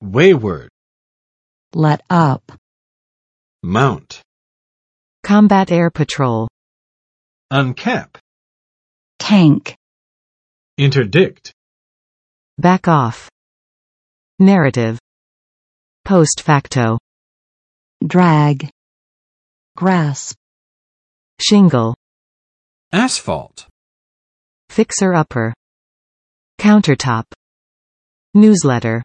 wayward, let up, mount, Combat Air Patrol. uncap, tank, interdict, Back off. Narrative. Post facto. drag, grasp, Shingle. asphalt, Fixer-upper. Countertop. Newsletter.